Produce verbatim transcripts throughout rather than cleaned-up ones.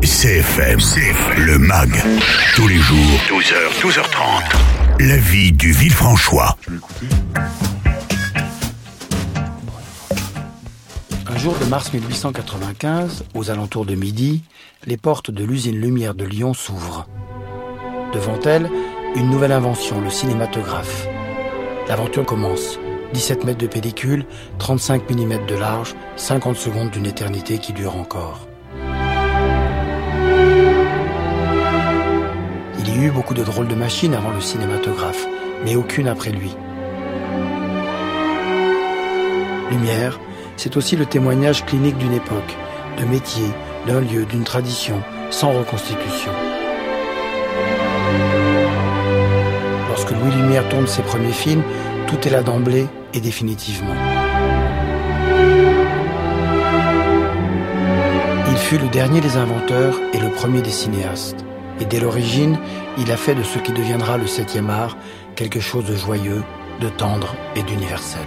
C F M, C F M, le M A G, tous les jours, douze heures, douze heures trente. La vie du Villefranchois. Je vais écouter. Un jour de mars mille huit cent quatre-vingt-quinze, aux alentours de midi, les portes de l'usine Lumière de Lyon s'ouvrent. Devant elle, une nouvelle invention, le cinématographe. L'aventure commence. dix-sept mètres de pellicule, trente-cinq millimètres de large, cinquante secondes d'une éternité qui dure encore. Il y a eu beaucoup de drôles de machines avant le cinématographe, mais aucune après lui. Lumière, c'est aussi le témoignage clinique d'une époque, de métier, d'un lieu, d'une tradition, sans reconstitution. Lorsque Louis Lumière tourne ses premiers films, tout est là d'emblée et définitivement. Il fut le dernier des inventeurs et le premier des cinéastes. Et dès l'origine, il a fait de ce qui deviendra le septième art quelque chose de joyeux, de tendre et d'universel.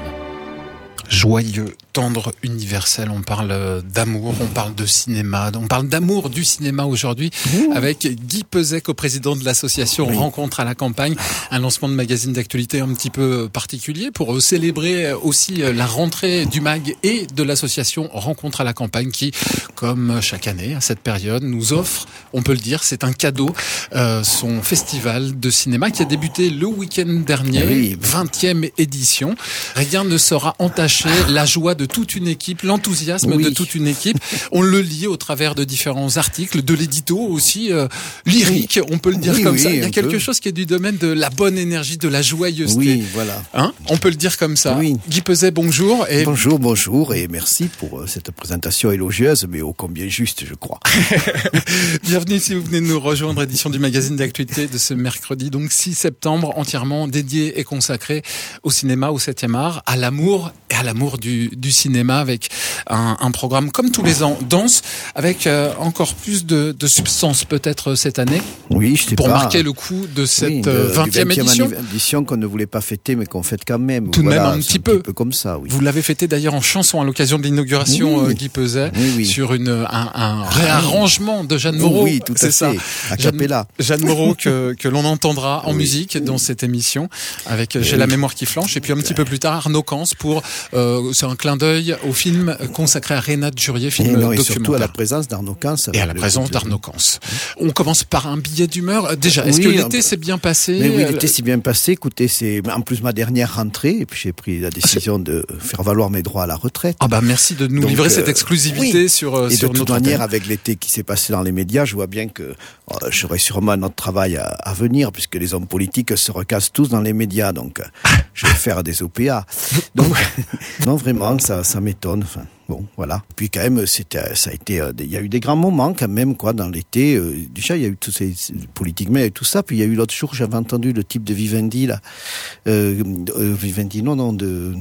Joyeux, tendre, universel, on parle d'amour, on parle de cinéma, on parle d'amour du cinéma aujourd'hui Ouh. avec Guy Peuzet, co-président de l'association oui. Rencontre à la campagne, un lancement de magazine d'actualité un petit peu particulier pour célébrer aussi la rentrée du M A G et de l'association Rencontre à la campagne qui, comme chaque année à cette période, nous offre, on peut le dire, c'est un cadeau, euh, son festival de cinéma qui a débuté le week-end dernier, oui. vingtième édition. Rien ne sera entaché. La joie de toute une équipe, l'enthousiasme oui. de toute une équipe. On le lit au travers de différents articles, de l'édito aussi euh, lyrique, on peut le dire oui, comme oui, ça. Il y a quelque peut. chose qui est du domaine de la bonne énergie, de la joyeuseté. Oui, voilà. Hein, on peut le dire comme ça. Oui. Guy Peuzet, bonjour. Et... Bonjour, bonjour, et merci pour cette présentation élogieuse, mais ô combien juste, je crois. Bienvenue si vous venez de nous rejoindre, édition du magazine d'actualité de ce mercredi, donc six septembre, entièrement dédié et consacré au cinéma, au septième art, à l'amour et à l'amour du, du cinéma, avec un, un programme comme tous les ans dense, avec euh, encore plus de, de substance peut-être cette année. Oui, je sais pour pas. marquer le coup de cette oui, vingtième édition. édition qu'on ne voulait pas fêter, mais qu'on fête quand même. Tout de voilà, même un petit un peu. petit peu comme ça. Oui. Vous l'avez fêté d'ailleurs en chanson à l'occasion de l'inauguration, oui. euh, Guy Peuzet, oui, oui. sur une un, un réarrangement de Jeanne Moreau. Oui, tout à c'est fait. ça. A cappella. Jeanne, Jeanne Moreau que que l'on entendra en oui. musique dans oui. cette émission, avec oui. J'ai la mémoire qui flanche, et puis un petit peu plus tard Arnaud Cans pour euh, c'est un clin d'œil au film consacré à Renate Durier, film et non, documentaire. Et surtout à la présence d'Arnaud Cans. Et à la présence d'Arnaud Cans. On commence par un billet d'humeur. Déjà, est-ce oui, que l'été s'est bien passé? Mais oui, l'été s'est bien passé. Écoutez, c'est en plus ma dernière rentrée, et puis j'ai pris la décision c'est... de faire valoir mes droits à la retraite. Ah bah merci de nous Donc, livrer euh, cette exclusivité oui. sur et sur de toute notre manière, antenne. Avec l'été qui s'est passé dans les médias, je vois bien que euh, j'aurai sûrement un autre travail à, à venir, puisque les hommes politiques se recassent tous dans les médias. Donc, je vais faire des O P A. Donc, non, vraiment, ça, ça m'étonne. Enfin, bon, voilà. Puis quand même, c'était, ça a été, il euh, y a eu des grands moments quand même, quoi, dans l'été. Euh, déjà, il y a eu tous ces politiques, mais il y a eu tout ça. Puis il y a eu l'autre jour, j'avais entendu le type de Vivendi là, euh, euh, Vivendi, non, non, de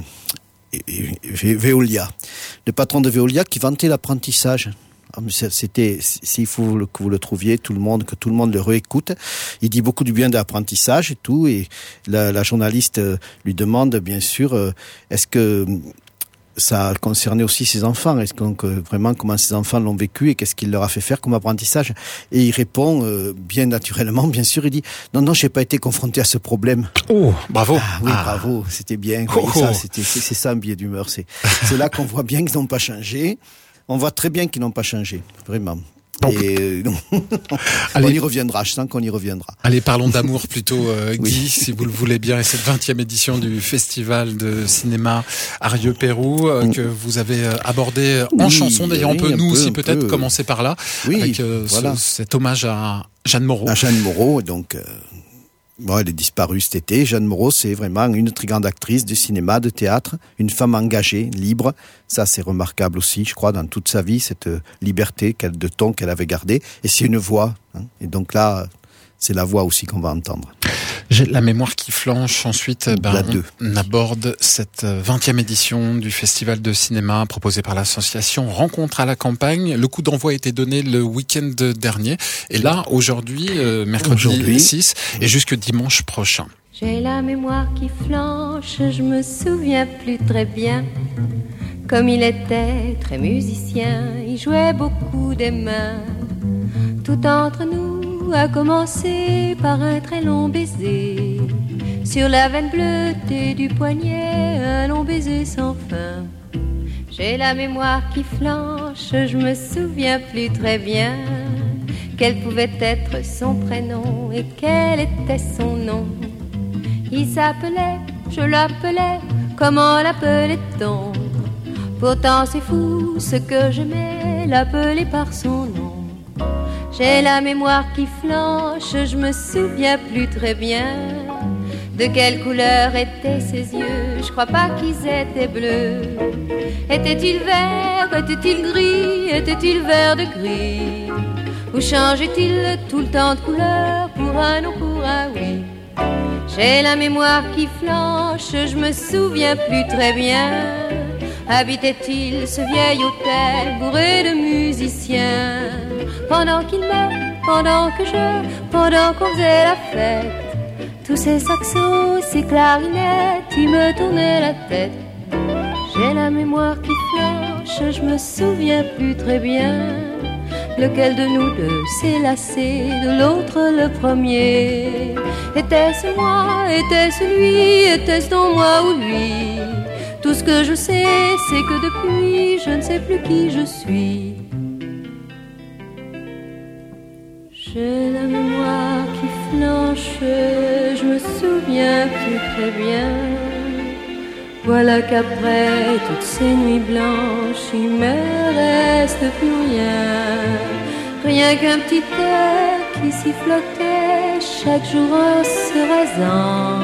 Veolia, le patron de Veolia qui vantait l'apprentissage. C'était, s'il faut que vous le trouviez, tout le monde, que tout le monde le réécoute. Il dit beaucoup du bien de l'apprentissage et tout. Et la, la journaliste lui demande, bien sûr, est-ce que ça concernait aussi ses enfants? Est-ce que vraiment comment ses enfants l'ont vécu et qu'est-ce qu'il leur a fait faire comme apprentissage? Et il répond euh, bien naturellement, bien sûr, il dit non, non, j'ai pas été confronté à ce problème. Oh, bravo. Ah, oui, ah. bravo, c'était bien. Oh, oui, oh. Ça, c'était, c'est, c'est ça un billet d'humeur. C'est, c'est là qu'on voit bien qu'ils n'ont pas changé. On voit très bien qu'ils n'ont pas changé, vraiment. Donc, et on y reviendra, je sens qu'on y reviendra. Allez, parlons d'amour plutôt, euh, Guy, oui. si vous le voulez bien. Et cette vingtième édition du Festival de cinéma Arieux-Pérou, euh, que vous avez abordé en oui, chanson. D'ailleurs, oui, on peut nous peu, aussi peut-être peu. commencer par là, oui, avec euh, voilà. ce, cet hommage à Jeanne Moreau. À Jeanne Moreau, donc... Euh... Bon, elle est disparue cet été. Jeanne Moreau, c'est vraiment une très grande actrice de cinéma, de théâtre, une femme engagée, libre. Ça, c'est remarquable aussi, je crois, dans toute sa vie, cette liberté de ton qu'elle avait gardée. Et c'est une voix. Hein. Et donc là, c'est la voix aussi qu'on va entendre. J'ai la mémoire qui flanche. Ensuite, ben, on aborde cette vingtième édition du Festival de cinéma proposé par l'association Rencontre à la campagne. Le coup d'envoi a été donné le week-end dernier. Et là, aujourd'hui, euh, mercredi aujourd'hui. six, et jusque dimanche prochain. J'ai la mémoire qui flanche, je me souviens plus très bien. Comme il était très musicien, il jouait beaucoup des mains. Tout entre nous a commencé par un très long baiser. Sur la veine bleutée du poignet, un long baiser sans fin. J'ai la mémoire qui flanche, je me souviens plus très bien quel pouvait être son prénom et quel était son nom. Il s'appelait, je l'appelais, comment l'appelait-on? Pourtant c'est fou ce que j'aimais, l'appeler par son nom. J'ai la mémoire qui flanche, je me souviens plus très bien de quelle couleur étaient ses yeux. Je crois pas qu'ils étaient bleus. Était-il vert, était-il gris, était-il vert de gris? Ou changeait-il tout le temps de couleur pour un non, pour un oui? J'ai la mémoire qui flanche, je me souviens plus très bien. Habitait-il ce vieil hôtel bourré de musiciens? Pendant qu'il me, pendant que je, pendant qu'on faisait la fête, tous ces saxos, ces clarinettes, ils me tournaient la tête. J'ai la mémoire qui flanche, je me souviens plus très bien lequel de nous deux s'est lassé de l'autre le premier. Était-ce moi, était-ce lui, était-ce donc moi ou lui? Tout ce que je sais, c'est que depuis, je ne sais plus qui je suis. J'ai la mémoire qui flanche, je me souviens plus très bien. Voilà qu'après toutes ces nuits blanches, il me reste plus rien. Rien qu'un petit air qui sifflotait chaque jour en se rasant.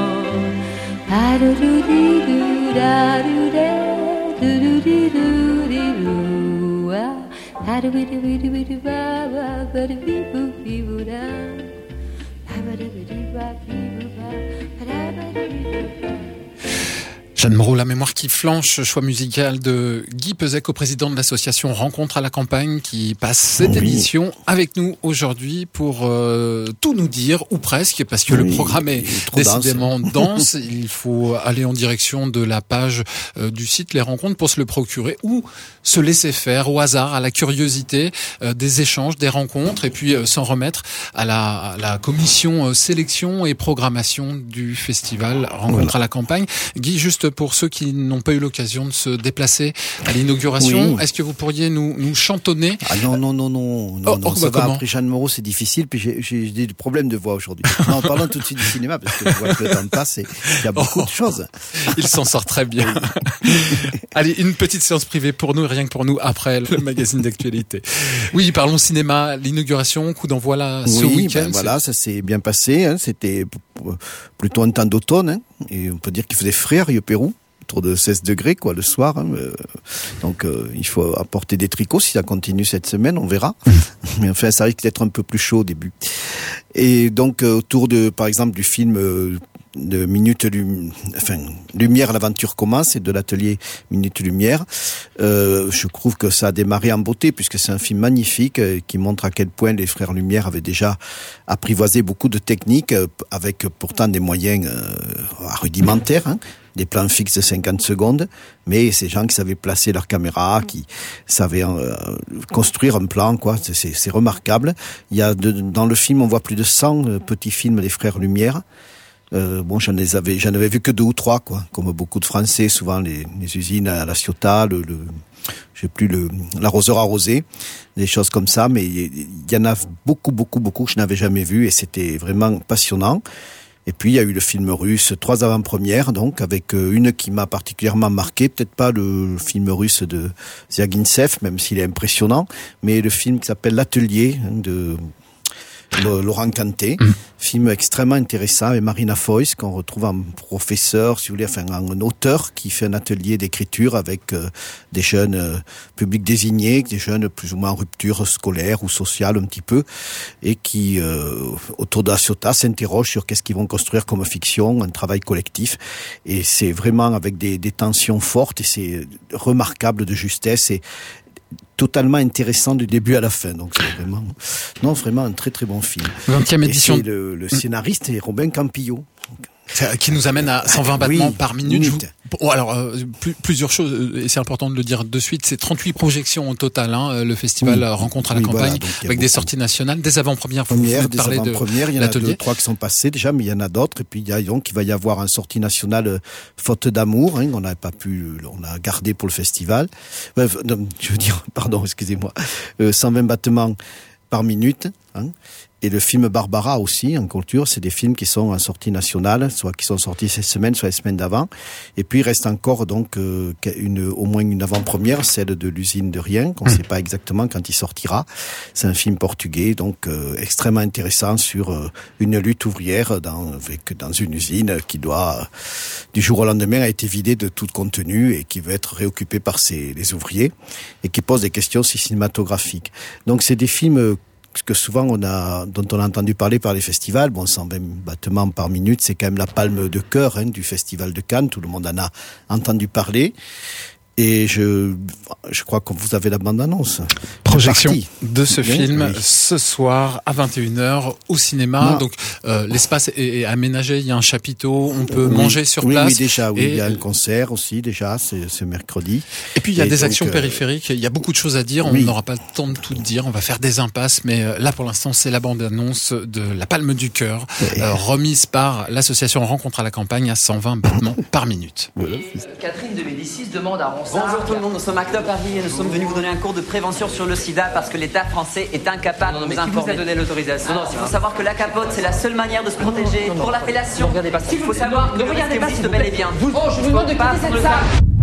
Jeanne Moreau, la mémoire qui flanche, choix musical de Guy Pezec, co-président de l'association Rencontre à la campagne, qui passe cette oui. édition avec nous aujourd'hui pour euh, tout nous dire, ou presque, parce que oui, le programme est décidément dense. Il faut aller en direction de la page euh, du site Les Rencontres pour se le procurer, ou se laisser faire au hasard, à la curiosité euh, des échanges, des rencontres, et puis euh, s'en remettre à la, à la commission euh, sélection et programmation du festival Rencontre voilà. à la campagne. Guy, juste pour ceux qui n'ont pas eu l'occasion de se déplacer à l'inauguration, oui. est-ce que vous pourriez nous, nous chantonner? Ah non, non, non, non, non, oh, non oh, ça bah va, comment? après Jeanne Moreau, c'est difficile, puis j'ai, j'ai des problèmes de voix aujourd'hui. Non, parlons tout de suite du cinéma, parce que je vois que le temps passe et il y a beaucoup oh, de choses. Il s'en sort très bien. Allez, une petite séance privée pour nous, rien que pour nous, après le magazine d'actualité. Oui, parlons cinéma, l'inauguration, coup d'envoi là, ce oui, week-end. Ben voilà, ça s'est bien passé, hein, c'était plutôt un temps d'automne, hein, et on peut dire qu'il faisait frais à Rio Pérou, autour de seize degrés quoi le soir, hein, euh, donc euh, il faut apporter des tricots si ça continue cette semaine, on verra. Mais enfin ça risque d'être un peu plus chaud au début. Et donc euh, autour de par exemple du film euh, de Minute Lum... enfin Lumière, l'aventure commence, et de l'atelier Minute Lumière, euh, je trouve que ça a démarré en beauté, puisque c'est un film magnifique euh, qui montre à quel point les frères Lumière avaient déjà apprivoisé beaucoup de techniques, euh, avec pourtant des moyens euh, rudimentaires, hein, des plans fixes de cinquante secondes, mais ces gens qui savaient placer leur caméra, qui savaient euh, construire un plan, quoi, c'est, c'est, c'est remarquable. Il y a de, dans le film, on voit plus de cent euh, petits films des frères Lumière. Euh, bon, j'en avais, j'en avais vu que deux ou trois, quoi. Comme beaucoup de Français, souvent les, les usines à la Ciotat, le, le j'ai plus le l'arroseur arrosé, des choses comme ça. Mais il y en a beaucoup, beaucoup, beaucoup que je n'avais jamais vu, et c'était vraiment passionnant. Et puis il y a eu le film russe, trois avant-premières, donc avec une qui m'a particulièrement marqué, peut-être pas le film russe de Ziagintsev, même s'il est impressionnant, mais le film qui s'appelle L'Atelier de Laurent Canté, mmh. film extrêmement intéressant, avec Marina Foïs, qu'on retrouve en professeur, si vous voulez, enfin en auteur qui fait un atelier d'écriture avec euh, des jeunes euh, publics désignés, des jeunes plus ou moins en rupture scolaire ou sociale un petit peu, et qui, euh, autour de la Ciotat, s'interrogent sur qu'est-ce qu'ils vont construire comme fiction, un travail collectif. Et c'est vraiment avec des, des tensions fortes, et c'est remarquable de justesse, et totalement intéressant du début à la fin. Donc c'est vraiment, non, vraiment un très très bon film. vingtième édition. Et le, le scénariste est Robin Campillo. Qui nous amène à cent vingt battements oui, par minute. minute. Bon, alors, euh, plus, plusieurs choses, et c'est important de le dire de suite, c'est trente-huit projections au total, hein, le festival oui. Rencontre à la oui, campagne, voilà, avec beaucoup. Des sorties nationales, des avant-premières, vous, Première, vous des parlez de avant-premières, il y en a l'atelier. deux, trois qui sont passées déjà, mais il y en a d'autres, et puis il y a, donc, il va y avoir une sortie nationale euh, Faute d'amour, hein, on n'a pas pu, on a gardé pour le festival, euh, non, je veux dire, pardon, excusez-moi, euh, cent vingt battements par minute, hein. Et le film Barbara aussi, en culture, c'est des films qui sont en sortie nationale, soit qui sont sortis cette semaine, soit les semaines d'avant. Et puis il reste encore donc euh, une, au moins une avant-première, celle de l'usine de rien, qu'on ne sait pas exactement quand il sortira. C'est un film portugais, donc euh, extrêmement intéressant sur euh, une lutte ouvrière dans, avec, dans une usine qui doit, euh, du jour au lendemain, a été vidée de tout contenu et qui veut être réoccupée par ses, les ouvriers et qui pose des questions cinématographiques. Donc c'est des films euh, que souvent on a, dont on a entendu parler par les festivals. Bon, cent vingt battements par minute, c'est quand même la palme de cœur hein, du festival de Cannes. Tout le monde en a entendu parler. Et je, je crois que vous avez la bande-annonce. Projection Partie. de ce Bien, film oui. ce soir à vingt et une heures au cinéma. Non. Donc euh, l'espace est, est aménagé, il y a un chapiteau, on peut oui. manger sur oui, place. Oui, déjà, oui, et, il y a un concert aussi déjà, c'est ce mercredi. Et puis il y a et des donc, actions euh, périphériques, il y a beaucoup de choses à dire, on oui. n'aura pas le temps de tout dire, on va faire des impasses, mais euh, là pour l'instant c'est la bande-annonce de La Palme du Cœur, Oui. euh, remise par l'association Rencontre à la campagne à cent vingt battements par minute. Voilà. Catherine de Médicis demande à Ronsard... Bonjour tout le monde, nous sommes à Club Paris et nous sommes venus vous donner un cours de prévention sur le sida parce que l'État français est incapable Non, non, de mais nous qui vous a informer. donné l'autorisation? Non, non, il faut savoir que la capote c'est la seule manière de se protéger non, non. pour la fellation. Ne regardez pas ça. Il faut savoir que Ne le regardez risque pas, existe s'il vous bel plaît. et bien. Vous- Oh, je vous demande de Pas quitter prendre cette le salle. temps.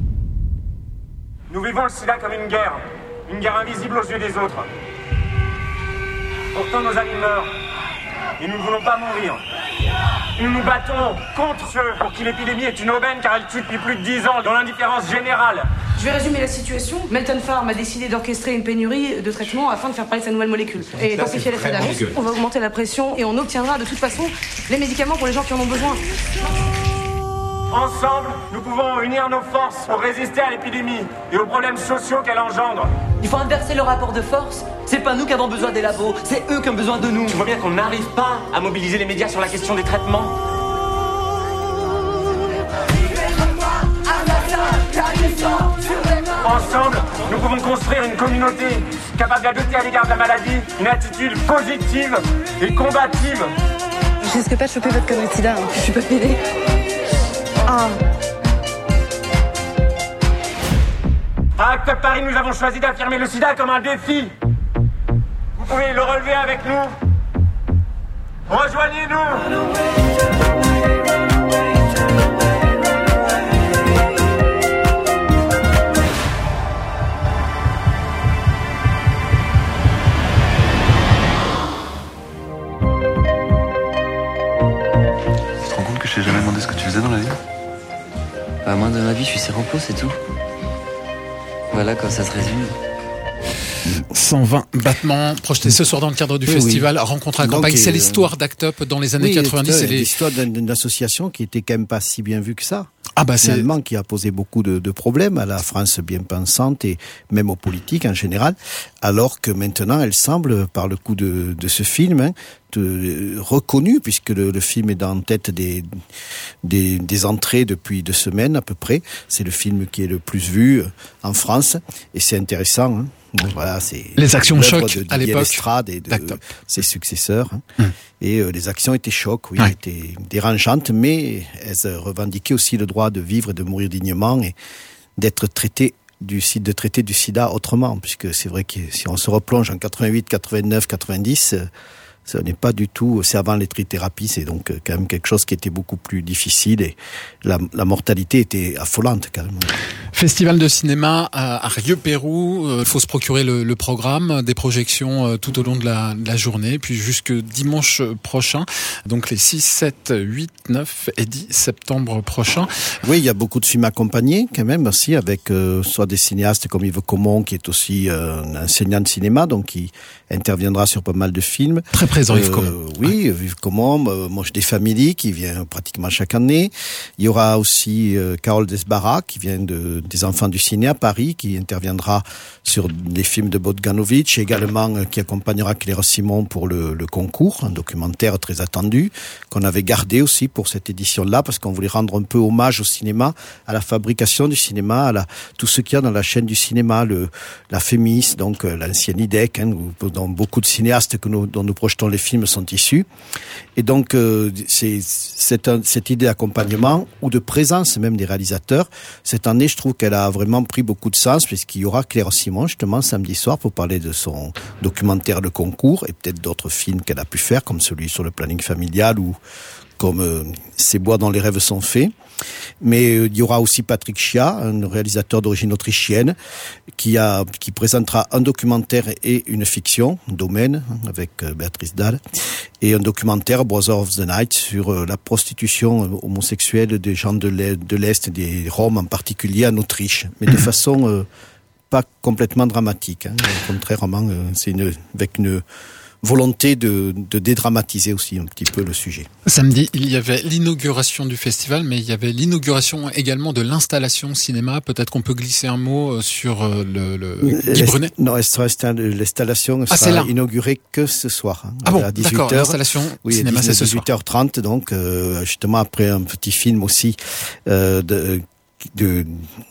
Nous vivons le sida comme une guerre, une guerre invisible aux yeux des autres. Pourtant nos amis meurent, et nous ne voulons pas mourir. Nous nous battons contre ceux pour qui l'épidémie est une aubaine car elle tue depuis plus de dix ans dans l'indifférence générale. Je vais résumer la situation. Melton Farm a décidé d'orchestrer une pénurie de traitements afin de faire parler de sa nouvelle molécule. Et d'amplifier l'effet d'annonce, on va augmenter la pression et on obtiendra de toute façon les médicaments pour les gens qui en ont besoin. Ensemble, nous pouvons unir nos forces pour résister à l'épidémie et aux problèmes sociaux qu'elle engendre. Il faut inverser le rapport de force. C'est pas nous qui avons besoin des labos, c'est eux qui ont besoin de nous. Tu vois bien qu'on n'arrive pas à mobiliser les médias sur la question des traitements. Ensemble, nous pouvons construire une communauté capable d'adopter à l'égard de la maladie une attitude positive et combative. Je risque pas de choper votre connerie de sida, hein. Je suis pas pédée. Ah. À Club Paris, nous avons choisi d'affirmer le sida comme un défi. Vous pouvez le relever avec nous. Rejoignez-nous. Tu te rends compte que je t'ai jamais demandé ce que tu faisais dans la vie? Bah, moi, de ma vie, je suis séropos, c'est tout. Voilà, comme ça se résume. cent vingt battements projetés ce soir dans le cadre du Oui, festival oui. Rencontre à la Donc, campagne. C'est euh, l'histoire d'Act Up dans les années Oui, quatre-vingt-dix. c'est et les... l'histoire d'une d'une association qui était quand même pas si bien vue que ça. Ah bah c'est Finalement, qui a posé beaucoup de, de problèmes à la France bien pensante et même aux politiques en général, alors que maintenant elle semble, par le coup de, de ce film, hein, de, reconnue, puisque le, le film est en tête des, des, des entrées depuis deux semaines à peu près. C'est le film qui est le plus vu en France, et c'est intéressant. Hein. Bon, voilà, c'est les actions l'œuvre choc de à Didier l'époque Lestrade et de d'Act Up. ses successeurs. Hein. Hum. Et euh, les actions étaient chocs, oui, Ouais. étaient dérangeantes, mais elles revendiquaient aussi le droit de vivre et de mourir dignement et d'être traité du site de traiter du sida autrement, puisque c'est vrai que si on se replonge en quatre-vingt-huit, quatre-vingt-neuf, quatre-vingt-dix, euh, ce n'est pas du tout, c'est avant les trithérapies, c'est donc euh, quand même quelque chose qui était beaucoup plus difficile et la, la mortalité était affolante quand même. Festival de cinéma à, à Rieux-Pérou. Il euh, faut se procurer le, le programme, des projections euh, tout au long de la, de la journée, puis jusque dimanche prochain, donc les six, sept, huit, neuf et dix septembre prochains. Oui, il y a beaucoup de films accompagnés quand même aussi, avec euh, soit des cinéastes comme Yves Comon, qui est aussi euh, un enseignant de cinéma, donc qui interviendra sur pas mal de films. Très présent présent Yves Comont. Euh, oui, ouais. Yves Comont, euh, Moche des Familles, qui vient pratiquement chaque année. Il y aura aussi euh, Carole Desbarra, qui vient de, des Enfants du Ciné à Paris, qui interviendra sur les films de Bogdanovich, et également euh, qui accompagnera Claire Simon pour le, le concours, un documentaire très attendu, qu'on avait gardé aussi pour cette édition-là, parce qu'on voulait rendre un peu hommage au cinéma, à la fabrication du cinéma, à la, tout ce qu'il y a dans la chaîne du cinéma, le, la Fémis, donc euh, l'ancienne I D E C, hein, où, dont beaucoup de cinéastes que nous, dont nous projetons les films sont issus. Et donc, euh, c'est, c'est un, cette idée d'accompagnement, ou de présence même des réalisateurs, cette année, je trouve qu'elle a vraiment pris beaucoup de sens, puisqu'il y aura Claire Simon, justement, samedi soir, pour parler de son documentaire de concours, et peut-être d'autres films qu'elle a pu faire, comme celui sur le planning familial, ou comme euh, Ces bois dont les rêves sont faits. Mais euh, il y aura aussi Patrick Chia, un réalisateur d'origine autrichienne, qui a qui présentera un documentaire et une fiction, Domaine, avec euh, Béatrice Dalle, et un documentaire, Brother of the Night, sur euh, la prostitution euh, homosexuelle des gens de l'Est, de l'Est, des Roms en particulier en Autriche, mais de façon euh, pas complètement dramatique. Hein. Contrairement, euh, c'est une, avec une volonté de, de dédramatiser aussi un petit peu le sujet. Samedi, il y avait l'inauguration du festival, mais il y avait l'inauguration également de l'installation cinéma. Peut-être qu'on peut glisser un mot sur le, le Guy Brunet. Non, l'installation ne ah, sera inaugurée que ce soir. Hein, ah bon, à dix-huit heures. D'accord, l'installation oui, cinéma, c'est ce soir. dix-huit heures trente, donc euh, justement après un petit film aussi euh, de... de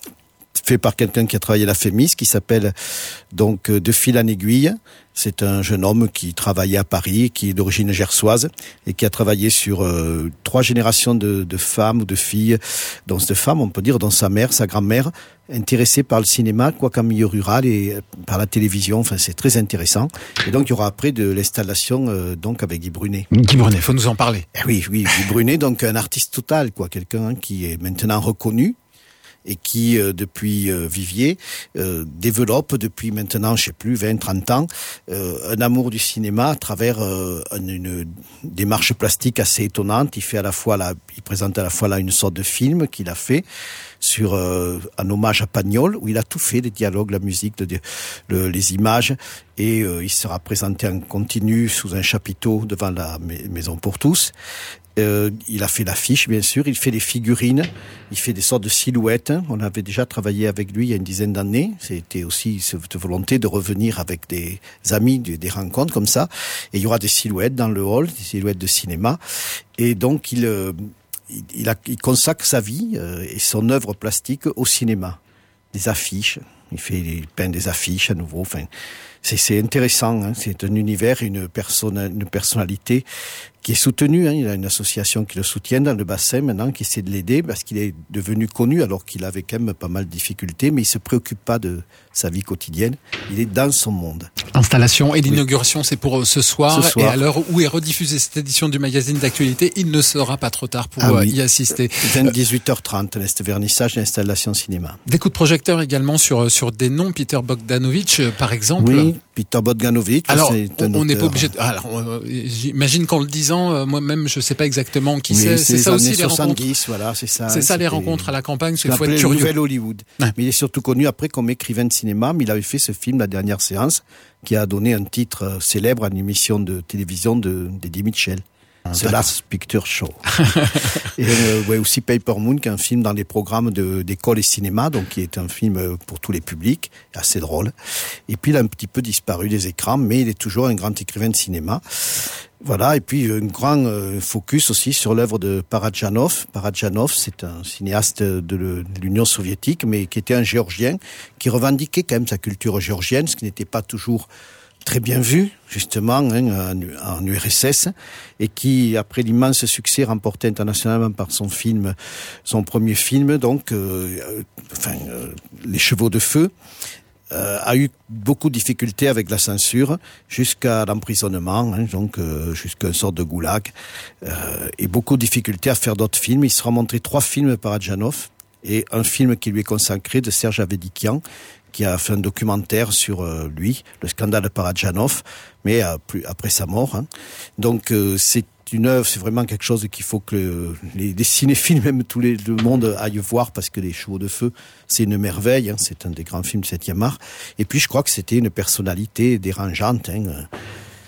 fait par quelqu'un qui a travaillé à la Fémis, qui s'appelle donc De fil en aiguille. C'est un jeune homme qui travaillait à Paris, qui est d'origine gersoise et qui a travaillé sur euh, trois générations de, de femmes ou de filles, dont de femmes, on peut dire, dont sa mère, sa grand-mère, intéressée par le cinéma, quoi qu'en milieu rural, et par la télévision. Enfin, c'est très intéressant. Et donc, il y aura après de l'installation euh, donc avec Guy Brunet. Guy Brunet, faut nous en parler. Eh oui, oui, Guy Brunet, donc un artiste total, quoi, quelqu'un hein, qui est maintenant reconnu, et qui, euh, depuis euh, Vivier, euh, développe depuis maintenant, je sais plus, vingt, trente ans, euh, un amour du cinéma à travers euh, une, une démarche plastique assez étonnante. Il fait à la fois là, il présente à la fois là une sorte de film qu'il a fait sur euh, un hommage à Pagnol, où il a tout fait, les dialogues, la musique, le, le, les images, et euh, il sera présenté en continu sous un chapiteau devant la Maison pour tous. Euh, il a fait l'affiche, bien sûr, il fait les figurines, il fait des sortes de silhouettes. On avait déjà travaillé avec lui il y a une dizaine d'années. C'était aussi cette volonté de revenir avec des amis, des rencontres comme ça. Et il y aura des silhouettes dans le hall, des silhouettes de cinéma. Et donc, il, euh, il, il, a, il consacre sa vie euh, et son œuvre plastique au cinéma. Des affiches, il fait il peint des affiches à nouveau. Enfin, c'est, c'est intéressant. Hein. C'est un univers, une personne, une personnalité qui est soutenu. Hein. Il a une association qui le soutient dans le bassin maintenant, qui essaie de l'aider parce qu'il est devenu connu alors qu'il avait quand même pas mal de difficultés, mais il se préoccupe pas de sa vie quotidienne. Il est dans son monde. Installation et l'inauguration, oui. C'est pour ce soir, ce soir. Et à l'heure où est rediffusée cette édition du magazine d'actualité, il ne sera pas trop tard pour ah, oui. y assister. dix-huit heures trente, le vernissage et l'installation cinéma. Des coups de projecteur également sur sur des noms, Peter Bogdanovich par exemple. Oui, Peter Bogdanovich. Alors, c'est on n'est pas obligé. De... Alors, euh, j'imagine qu'en le disant, euh, moi-même, je sais pas exactement qui oui, c'est. C'est, c'est ça aussi les rencontres. Voilà, c'est ça. C'est ça les rencontres à la campagne. C'est qu'il faut être curieux. Nouvelle Hollywood. Ouais. Mais il est surtout connu après comme écrivain de cinéma. Mais il avait fait ce film, La Dernière Séance, qui a donné un titre célèbre à une émission de télévision de d'Eddie Mitchell. Ah, The Last Picture Show. Et euh, ouais, aussi Paper Moon, qui est un film dans les programmes de, d'école et cinéma, donc qui est un film pour tous les publics, assez drôle. Et puis il a un petit peu disparu des écrans, mais il est toujours un grand écrivain de cinéma. Voilà, et puis un grand euh, focus aussi sur l'œuvre de Parajanov. Parajanov, c'est un cinéaste de, le, de l'Union soviétique, mais qui était un Géorgien, qui revendiquait quand même sa culture géorgienne, ce qui n'était pas toujours très bien vu, justement, hein, en, en U R S S, et qui, après l'immense succès remporté internationalement par son film, son premier film, donc, euh, enfin, euh, Les Chevaux de Feu, euh, a eu beaucoup de difficultés avec la censure, jusqu'à l'emprisonnement, hein, donc euh, jusqu'à une sorte de goulag, euh, et beaucoup de difficultés à faire d'autres films. Il sera montré trois films par Parajanov, et un film qui lui est consacré de Serge Avedikian, qui a fait un documentaire sur euh, lui, le scandale de Parajanov, mais euh, plus, après sa mort. Hein. Donc euh, c'est une œuvre, c'est vraiment quelque chose qu'il faut que le, les, les cinéphiles, même tout les, le monde aille voir, parce que Les Chevaux de Feu, c'est une merveille, hein, c'est un des grands films du septième art. Et puis je crois que c'était une personnalité dérangeante, hein,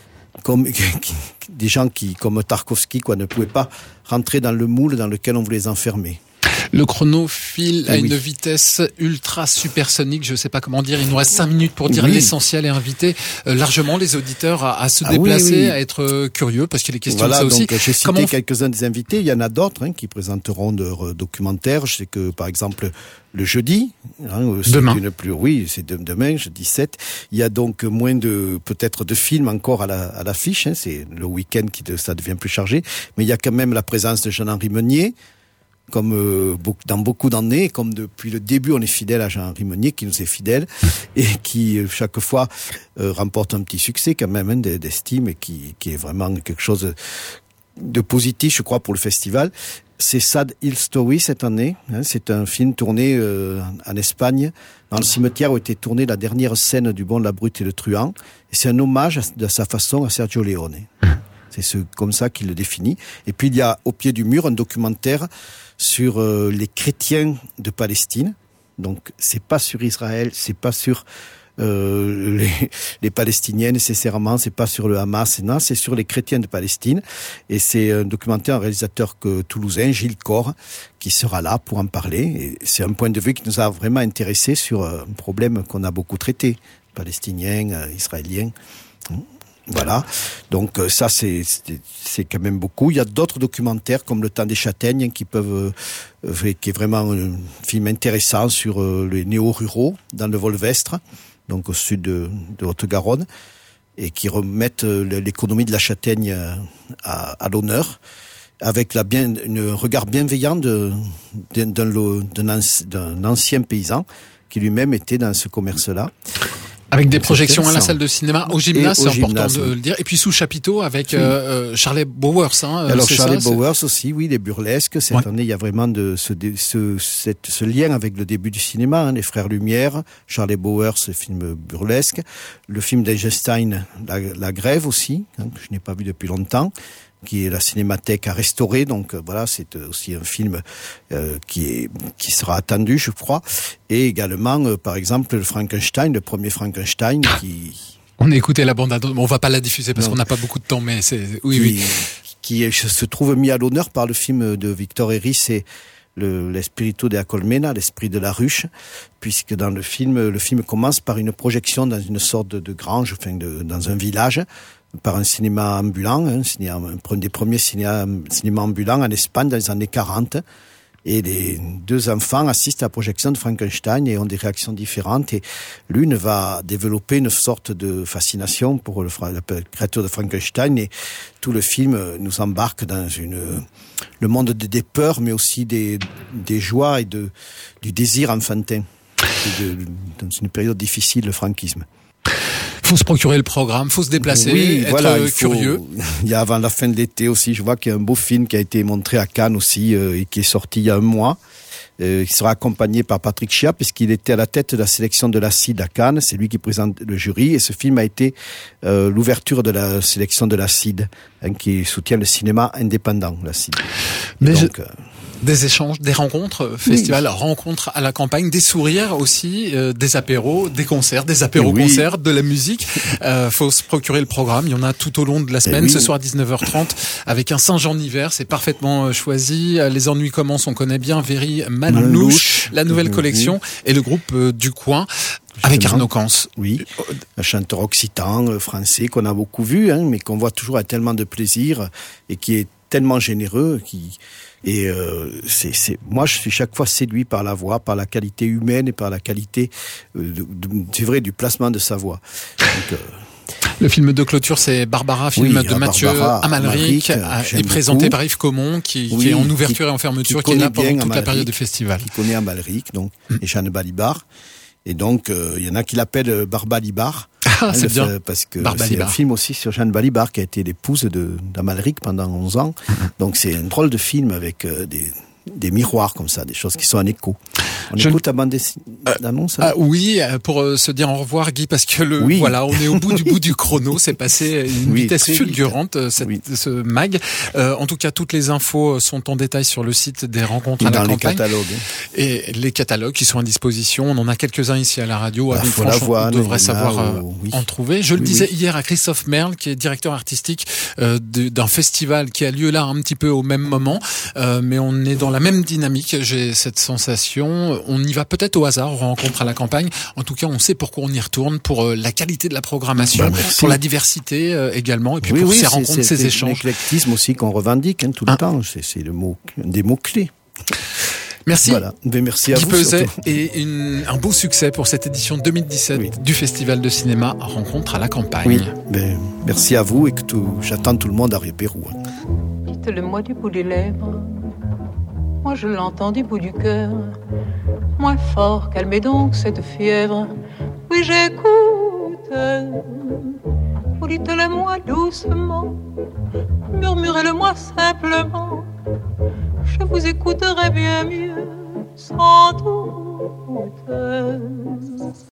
comme des gens qui, comme Tarkovsky, quoi, ne pouvaient pas rentrer dans le moule dans lequel on voulait les enfermer. Le chrono file à oui. une vitesse ultra supersonique, je sais pas comment dire. Il nous reste cinq minutes pour dire oui. l'essentiel et inviter euh, largement les auditeurs à, à se ah déplacer, oui, oui. à être euh, curieux, parce qu'il est question voilà, de ça donc, aussi. J'ai cité comment... quelques-uns des invités. Il y en a d'autres hein, qui présenteront leurs documentaires. Je sais que, par exemple, le jeudi, hein, c'est demain. Une plus, oui, c'est de, demain, jeudi sept. Il y a donc moins de, peut-être de films encore à, la, à l'affiche. Hein, c'est le week-end qui de, ça devient plus chargé. Mais il y a quand même la présence de Jean-Henri Meunier. Comme euh, dans beaucoup d'années, comme depuis le début, on est fidèle à Jean-Henri Meunier, qui nous est fidèle et qui euh, chaque fois euh, remporte un petit succès quand même hein, d'estime et qui, qui est vraiment quelque chose de positif, je crois, pour le festival. C'est Sad Hill Story cette année. Hein, c'est un film tourné euh, en Espagne, dans le cimetière où était tournée la dernière scène du Bon, la Brute et le Truand. Et c'est un hommage de sa façon à Sergio Leone. C'est ce, comme ça qu'il le définit. Et puis il y a au pied du mur un documentaire sur euh, les chrétiens de Palestine. Donc c'est pas sur Israël, c'est pas sur euh, les, les Palestiniens nécessairement, c'est pas sur le Hamas, non, c'est sur les chrétiens de Palestine. Et c'est un documentaire, un réalisateur que, toulousain, Gilles Corre, qui sera là pour en parler. Et c'est un point de vue qui nous a vraiment intéressés sur un problème qu'on a beaucoup traité, palestinien, euh, israélien. Voilà, donc ça c'est, c'est c'est quand même beaucoup. Il y a d'autres documentaires comme Le Temps des Châtaignes qui peuvent euh, qui est vraiment un film intéressant sur euh, les néo-ruraux dans le Volvestre, donc au sud de, de Haute-Garonne, et qui remettent euh, l'économie de la châtaigne à, à l'honneur avec la bien un regard bienveillant de d'un, d'un, d'un, d'un ancien paysan qui lui-même était dans ce commerce-là. Avec des projections à la salle de cinéma, au gymnase, c'est important gymnase, de oui. le dire. Et puis sous chapiteau avec oui. euh, Charlie Bowers. Hein, Alors c'est Charlie ça, Bowers c'est... aussi, oui, les burlesques. Cette ouais. année, il y a vraiment de ce, ce, cette, ce lien avec le début du cinéma. Hein, les Frères Lumière, Charlie Bowers, le film burlesque. Le film d'Eisenstein, la, la Grève aussi, hein, que je n'ai pas vu depuis longtemps, qui est la Cinémathèque à restaurer. Donc euh, voilà, c'est aussi un film euh, qui est qui sera attendu, je crois. Et également, euh, par exemple, le Frankenstein, le premier Frankenstein, qui... On a écouté la bande, on va pas la diffuser parce non. qu'on n'a pas beaucoup de temps, mais c'est... Oui, qui, oui. Qui est, se trouve mis à l'honneur par le film de Victor Héry, c'est le, l'Espíritu de la Colmena, l'esprit de la ruche, puisque dans le film, le film commence par une projection dans une sorte de, de grange, enfin de, dans un village, par un cinéma ambulant, hein, un des premiers cinéma, cinéma ambulants en Espagne dans les années quarante. Et les deux enfants assistent à la projection de Frankenstein et ont des réactions différentes. Et l'une va développer une sorte de fascination pour le, la créature de Frankenstein. Et tout le film nous embarque dans une, le monde des peurs, mais aussi des, des joies et de, du désir enfantin. De, dans une période difficile, le franquisme. Faut se procurer le programme, faut se déplacer, oui, être voilà, il curieux. Faut... Il y a avant la fin de l'été aussi, je vois qu'il y a un beau film qui a été montré à Cannes aussi euh, et qui est sorti il y a un mois. Euh, il sera accompagné par Patrick Chia puisqu'il était à la tête de la sélection de la C I D à Cannes. C'est lui qui présente le jury et ce film a été euh, l'ouverture de la sélection de la C I D, hein, qui soutient le cinéma indépendant, la C I D. Mais donc, je... euh... Des échanges, des rencontres, festival, oui. rencontres à la campagne, des sourires aussi, euh, des apéros, des concerts, des apéros-concerts, oui. de la musique. Euh, faut se procurer le programme. Il y en a tout au long de la semaine. Oui. Ce soir, dix-neuf heures trente, avec un Saint-Jean hiver. C'est parfaitement choisi. Les ennuis commencent, on connaît bien. Very Manlouche, la nouvelle oui. collection et le groupe euh, du coin. Avec Arnaud Cans. Oui, un chanteur occitan, français, qu'on a beaucoup vu, hein, mais qu'on voit toujours avec tellement de plaisir et qui est tellement généreux, qui... Et euh, c'est, c'est, moi, je suis chaque fois séduit par la voix, par la qualité humaine et par la qualité, euh, de, de, c'est vrai, du placement de sa voix. Donc, euh... Le film de clôture, c'est Barbara, film oui, de Mathieu Barbara, Amalric, Amalric et présenté beaucoup. par Yves Comon, qui, oui, qui est en ouverture qui, et en fermeture, qui, qui est là pendant toute Amalric, la période du festival. Qui connaît Amalric, donc, mm. et Jeanne Balibar. Et donc, il euh, y en a qui l'appellent Barbalibar. Ah, hein, c'est bien. Fait, parce que Barbalibar. C'est un film aussi sur Jeanne Balibar, qui a été l'épouse de, d'Amalric pendant onze ans. Mm-hmm. Donc, c'est un drôle de film avec euh, des, des miroirs comme ça, des choses qui sont en écho. On Je... écoute la bande d'annonce. Ah, oui, pour euh, se dire au revoir, Guy, parce que le, oui. voilà, on est au bout du bout du chrono. C'est passé une oui, vitesse fulgurante, vite. cette, oui. ce mag. Euh, en tout cas, toutes les infos sont en détail sur le site des rencontres et à dans la les campagne. Catalogues. Et les catalogues qui sont à disposition. On en a quelques-uns ici à la radio. Bah, À Villefranche, on devrait savoir euh, ou... oui. en trouver. Je oui, le disais oui. hier à Christophe Merle, qui est directeur artistique euh, de, d'un festival qui a lieu là un petit peu au même moment. Euh, mais on est dans la même dynamique. J'ai cette sensation. On y va peut-être au hasard, on rencontre à la campagne. En tout cas, on sait pourquoi on y retourne, pour euh, la qualité de la programmation, bah, pour la diversité euh, également, et puis oui, pour oui, ces c'est, rencontres, c'est, ces c'est échanges. L'éclectisme aussi qu'on revendique hein, tout le hein. temps. C'est, c'est le mot, un des mots clés. Merci. Voilà. Ben, merci à Guy vous. Peuzet, et une, un beau succès pour cette édition deux mille dix-sept oui. du Festival de cinéma Rencontre à la campagne. Oui. Ben, merci à vous et que tout, j'attends tout le monde à Pérou. Hein. Dites-le-moi du bout des lèvres. Moi je l'entends du bout du cœur. Moins fort, calmez donc cette fièvre. Oui, j'écoute. Vous dites-le-moi doucement. Murmurez-le-moi simplement. Je vous écouterai bien mieux, sans doute.